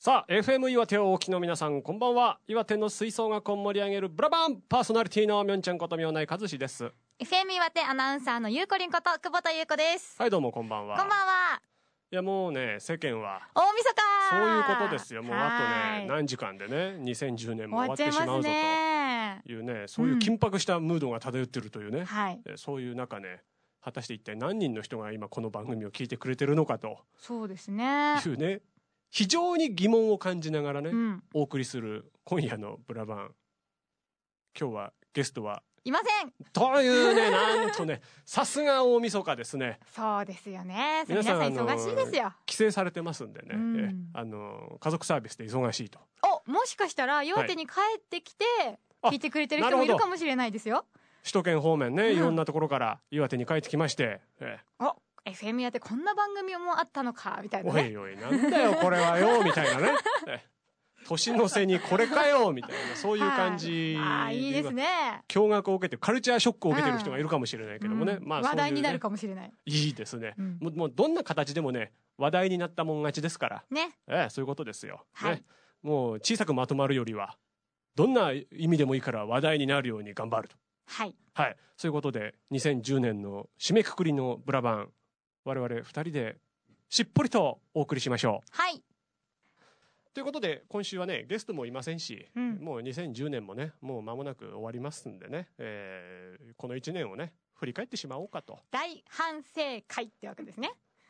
さあ FM 岩手をお聞きの皆さんこんばんは。岩手の吹奏楽を盛り上げるブラバンパーソナリティのみょんちゃんことみょうないかずしです。 FM 岩手アナウンサーのゆうこりんこと久保田優子です。 はいどうもこんばんは。 こんばんは。 いやもうね世間は大晦日そういうことですよ。もうあとね何時間でね2010年も終わってしまうぞというね、そういう緊迫したムードが漂ってるというね、そういう中ね果たして一体何人の人が今この番組を聞いてくれてるのかとそうですねいうね非常に疑問を感じながらね、お送りする今夜のブラバン。今日はゲストはいませんというねなんとねさすが大晦日ですね。 そうですよね。皆さん忙しいですよ。 帰省されてますんでね、家族サービスで忙しいと。 もしかしたら岩手に帰ってきて聞いてくれてる人もいるかもしれないですよ。 首都圏方面ね、いろんなところから岩手に帰ってきまして、 FM やってこんな番組もあったのかみたいなね。 おいおいなんだよこれはよみたいなね年の瀬にこれかよみたいなそういう感じ、 いいですね。 驚愕を受けてカルチャーショックを受けてる人がいるかもしれないけどもね、 話題になるかもしれない。 いいですね、もうどんな形でもね話題になったもん勝ちですからね、そういうことですよ、もう小さくまとまるよりはどんな意味でもいいから話題になるように頑張ると。そういうことで2010年の締めくくりのブラバン我々2人でしっぽりとお送りしましょう。ということで今週はねゲストもいませんし、もう2010年もねもう間もなく終わりますんでね、この1年をね振り返ってしまおうかと。 大反省会ってわけですね。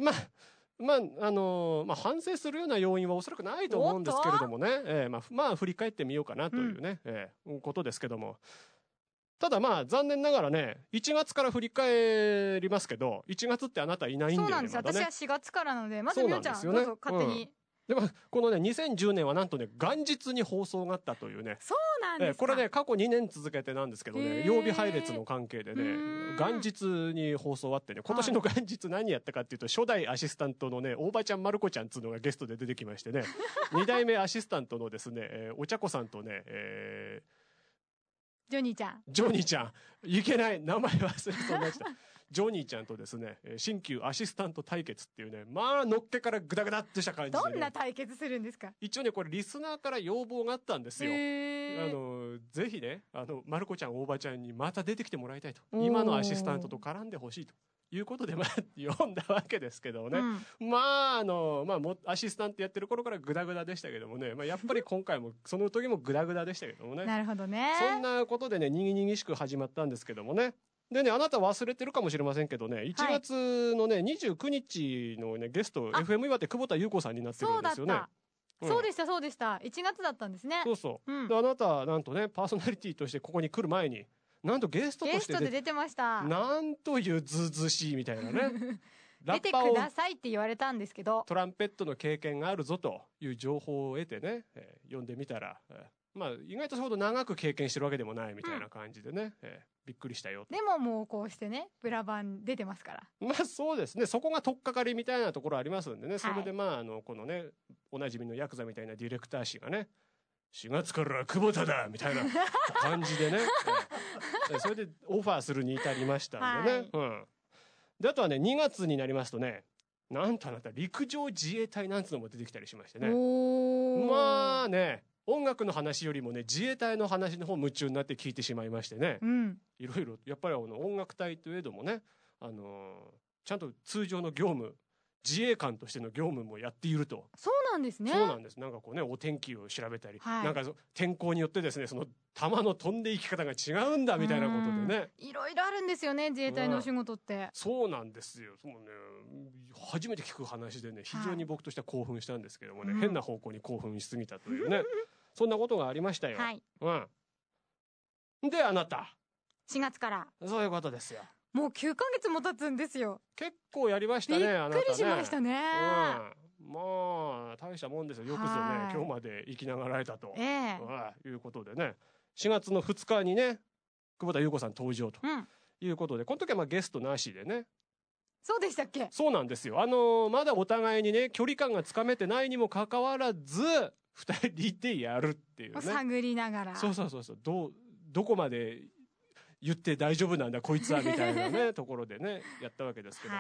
反省するような要因はおそらくないと思うんですけれどもね、振り返ってみようかなというね、ことですけども、ただ残念ながらね1月から振り返りますけど1月ってあなたいないんだよね。 そうなんですよ、私は4月からなのでまずみょんちゃんどうぞ勝手に。 でもこのね2010年はなんとね元日に放送があったというね。 そうなんですか。 これね過去2年続けてなんですけどね曜日配列の関係でね元日に放送あってね、今年の元日何やったかっていうと初代アシスタントのね大場ちゃんまる子ちゃんっつうのがゲストで出てきましてね2代目アシスタントのですねお茶子さんとねジョニーちゃんいけない名前忘れそうになっちゃったジョニーちゃんとですね新旧アシスタント対決っていうねのっけからグダグダってした感じで、 どんな対決するんですか。 一応ねこれリスナーから要望があったんですよ。ぜひねまる子ちゃん大場ちゃんにまた出てきてもらいたいと、今のアシスタントと絡んでほしいということで読んだわけですけどね、アシスタントやってる頃からグダグダでしたけどもね、やっぱり今回もその時もグダグダでしたけどもねなるほどね。 そんなことでねにぎにぎしく始まったんですけどもね。でねあなた忘れてるかもしれませんけどね1月のね29日のねゲスト FM 岩手久保田優子さんになってるんですよね。 そうでした1月だったんですね。 であなたなんとねパーソナリティとしてここに来る前になんとゲストとしてで出てました。 なんというずうずうしいみたいなね出てくださいって言われたんですけどトランペットの経験があるぞという情報を得てね、読んでみたら、意外とそれほど長く経験してるわけでもないみたいな感じでね、びっくりしたよと。 でももうこうしてねブラバン出てますから。 そうですね、そこが取っかかりみたいなところありますんでね、それでこのねおなじみのヤクザみたいなディレクター氏がね4月から久保田だみたいな感じでねそれでオファーするに至りましたんでね、であとはね2月になりますとねなんとあなた陸上自衛隊なんつうのも出てきたりしましてね、音楽の話よりもね自衛隊の話の方夢中になって聞いてしまいましてね、いろいろやっぱり音楽隊といえどもね、ちゃんと通常の業務自衛官としての業務もやっていると。 そうなんですね。 そうなんです。なんかこうねお天気を調べたり、なんか天候によってですねその弾の飛んでいき方が違うんだみたいなことでね、 いろいろあるんですよね自衛隊のお仕事って。 そうなんですよ。そうね初めて聞く話でね非常に僕としては興奮したんですけどもね、変な方向に興奮しすぎたというねそんなことがありましたよ。であなた 4月からそういうことですよ。 もう9ヶ月も経つんですよ。 結構やりましたね。 びっくりしましたね。 大したもんですよ。よくぞね今日まで生きながられたと、いうことでね4月の2日にね久保田優子さん登場ということで、この時はゲストなしでね。 そうでしたっけ。 そうなんですよ。まだお互いにね距離感がつかめてないにもかかわらず2人でやるっていうね、 探りながらどこまで言って大丈夫なんだこいつはみたいなねところでねやったわけですけども、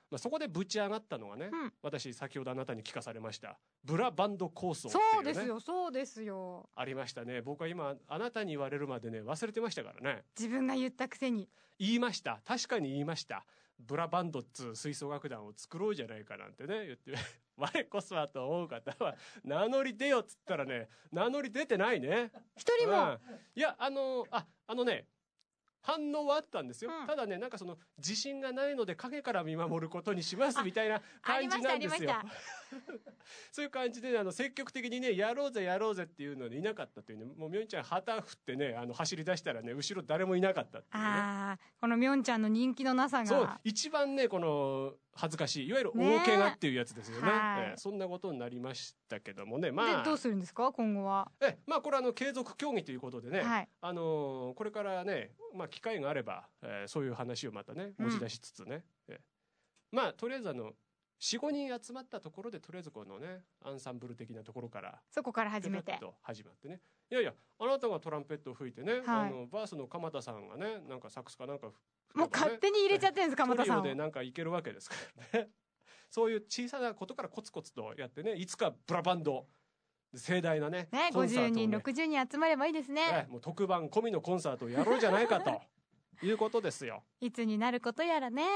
そこでぶち上がったのがね、私先ほどあなたに聞かされましたブラバンド構想っていうね。 そうですよそうですよ。 ありましたね。僕は今あなたに言われるまでね忘れてましたからね。 自分が言ったくせに。 言いました。確かに言いました。ブラバンドっつう吹奏楽団を作ろうじゃないかなんてね言って我こそはと思う方は名乗り出よっつったらね名乗り出てないね一人も。 いやね反応はあったんですよ、ただねなんかその自信がないので影から見守ることにしますみたいな感じなんですよそういう感じで積極的にねやろうぜやろうぜっていうのでいなかったというね。もうみょんちゃん旗振ってね走り出したらね後ろ誰もいなかったっていうね。 このみょんちゃんの人気のなさがそう一番ねこの恥ずかしいいわゆる大怪我っていうやつですよね。そんなことになりましたけどもね。 でどうするんですか今後は。 これ継続競技ということでね、これからね機会があれば、そういう話をまたね持ち出しつつね、とりあえず4,5 人集まったところでとりあえずこのねアンサンブル的なところからそこから始めて始まってね。いやいやあなたがトランペットを吹いてね、バースの鎌田さんがねなんかサックスかなんかもう勝手に入れちゃってるんです鎌田さんを。 トリオでなんかいけるわけですからねそういう小さなことからコツコツとやってねいつかブラバンド盛大なね 50人60人集まればいいですね。 もう特番込みのコンサートをやろうじゃないかということですよ。 いつになることやらね。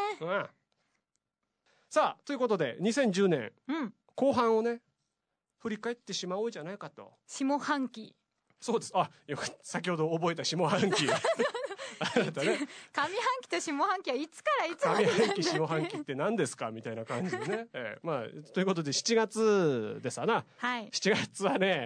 さあということで2010年、後半をね振り返ってしまおうじゃないかと。 下半期。 そうです。よかった先ほど覚えた下半期上半期と下半期はいつからいつまで上半期下半期って何ですかみたいな感じでね、ということで7月ですわな、7月はね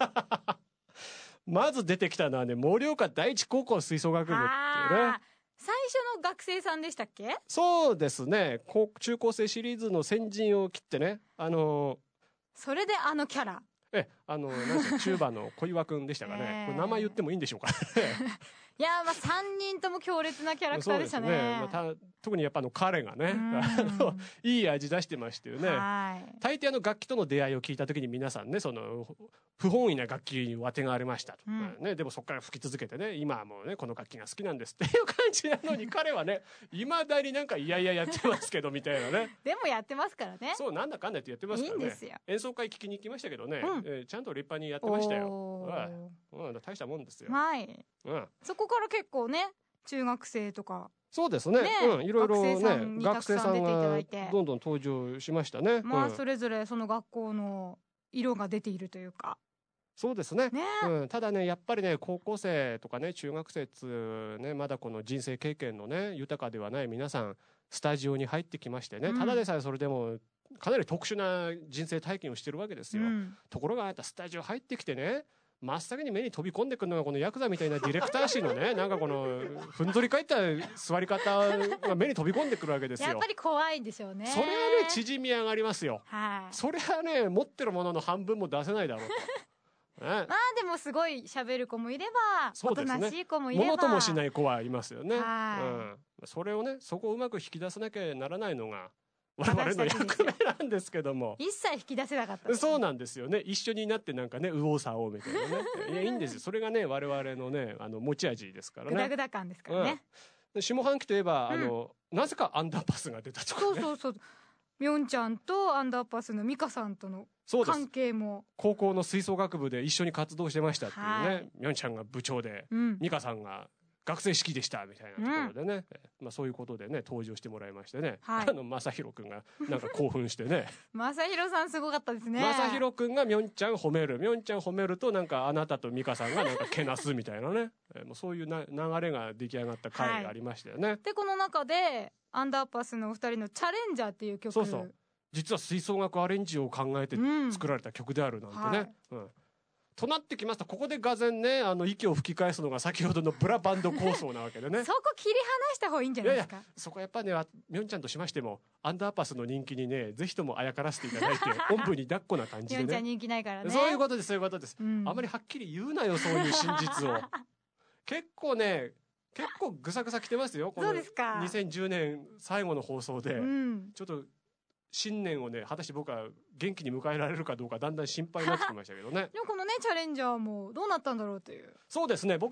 まず出てきたのはね盛岡第一高校吹奏楽部っていうね。 最初の学生さんでしたっけ。 そうですね中高生シリーズの先陣を切ってねそれでキャラなんかチューバの小岩くんでしたかね、これ名前言ってもいいんでしょうかいや3人とも強烈なキャラクターでしたね。 特にやっぱ彼がねいい味出してましたよね。大抵楽器との出会いを聞いた時に皆さんねその不本意な楽器に当てがわれましたと、でもそこから吹き続けてね今はもうねこの楽器が好きなんですっていう感じなのに彼はねいまだになんかいやいややってますけどみたいなねでもやってますからね。 そうなんだかんだってやってますからね。いいんですよ。演奏会聞きに行きましたけどね、ちゃんと立派にやってましたよ。大したもんですよ。そこから結構ね中学生とかそうですね、いろいろね学生さんがどんどん登場しましたね。 それぞれその学校の色が出ているというか。 そうですね。ただねやっぱりね高校生とかね中学生ねまだこの人生経験のね豊かではない皆さんスタジオに入ってきましてね、ただでさえそれでもかなり特殊な人生体験をしてるわけですよ。ところがあなたスタジオ入ってきてね真っ先に目に飛び込んでくるのがこのヤクザみたいなディレクター誌のねなんかこのふんぞり返った座り方が目に飛び込んでくるわけですよ。 やっぱり怖いんでしょうね。 それはね縮み上がりますよ。それはね持ってるものの半分も出せないだろうと。 でもすごい喋る子もいればおとなしい子もいればものともしない子はいますよね。それをねそこをうまく引き出さなきゃならないのが我々の役目なんですけども一切引き出せなかった、 そうなんですよね。一緒になってなんかね右往左往みたいなねいやいいんですよ。それがね我々のね持ち味ですからね。 グダグダ感ですからね。 下半期といえばなぜかアンダーパスが出たとかね。 そうみょんちゃんとアンダーパスの美香さんとの関係も高校の吹奏楽部で一緒に活動してましたっていうね。みょんちゃんが部長で美香さんが学生式でしたみたいなところでね、そういうことでね登場してもらいましてね、正弘くんがなんか興奮してね正弘さんすごかったですね。 正弘くんがみょんちゃん褒める、みょんちゃん褒めるとなんかあなたと美香さんがなんかけなすみたいなねもうそういう流れが出来上がった回がありましたよね。 でこの中でアンダーパスのお二人のチャレンジャーっていう曲、 実は吹奏楽アレンジを考えて作られた曲であるなんてね、となってきますとここでがぜんね息を吹き返すのが先ほどのブラバンド構想なわけでねそこ切り離した方がいいんじゃないですか。いやそこやっぱねみょんちゃんとしましてもアンダーパスの人気にねぜひともあやからせていただいておんぶに抱っこな感じでね。 みょんちゃん人気ないからね。 そういうことですそういうことです、あまりはっきり言うなよそういう真実を結構ぐさぐさきてますよこの2010年最後の放送で、ちょっと新年をね果たして僕は元気に迎えられるかどうかだんだん心配になってきましたけどねでもこのねチャレンジャーもどうなったんだろうという。 そうですね僕も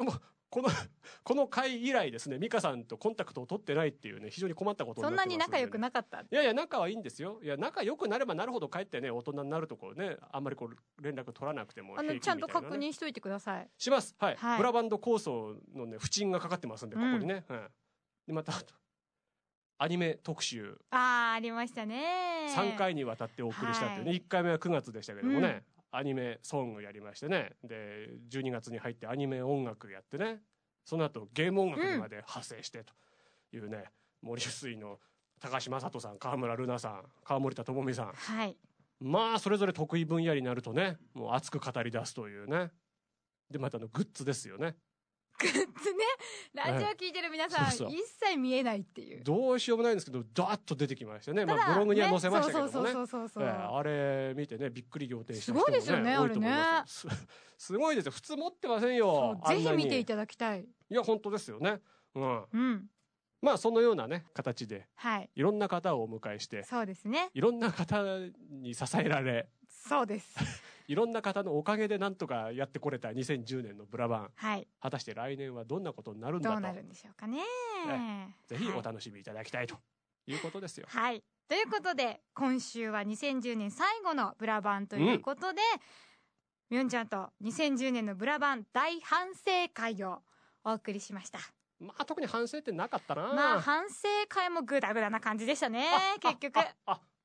この回以来ですね、美香さんとコンタクトを取ってないっていうね、非常に困ったことになってます、ね、 そんなに仲良くなかった？ いやいや、仲はいいんですよ。いや、仲良くなればなるほど、かえってね、大人になるとこうね、あんまりこう連絡取らなくても平気みたいな、ね、 ちゃんと確認しといてください。 します。はい。ブラバンド構想のね、不沈がかかってますんで、ここにね。で、また、アニメ特集。 ありましたね。 3回にわたってお送りしたっていうね、1回目は9月でしたけどもね、アニメソングやりましてね、で、12月に入ってアニメ音楽やってね、その後ゲーム音楽にまで派生してというね、森水の高橋雅人さん、川村ルナさん、川森田智美さん、 はい、 まあそれぞれ得意分野になるとね、もう熱く語り出すというね。でまたグッズですよね。 グッズね、ラジオ聞いてる皆さん、一切見えないっていう、 どうしようもないんですけど、ダーッと出てきましたね。まあブログには載せましたけどもね。あれ見てね、びっくり仰天した人もね、すごいですよね、あれね。すごいですよ。普通持ってませんよ。 ぜひ見ていただきたい。 いや本当ですよね。まあそのようなね形で、いろんな方をお迎えして、 そうですね。 いろんな方に支えられ、 そうです。 いろんな方のおかげでなんとかやってこれた2010年のブラバン、果たして来年はどんなことになるんだと、 どうなるんでしょうかね。 ぜひお楽しみいただきたいということですよ。 はい。ということで今週は2010年最後のブラバンということで、みょんちゃんと2010年のブラバン大反省会をお送りしました。 まあ特に反省ってなかったな。 まあ反省会もグダグダな感じでしたね。結局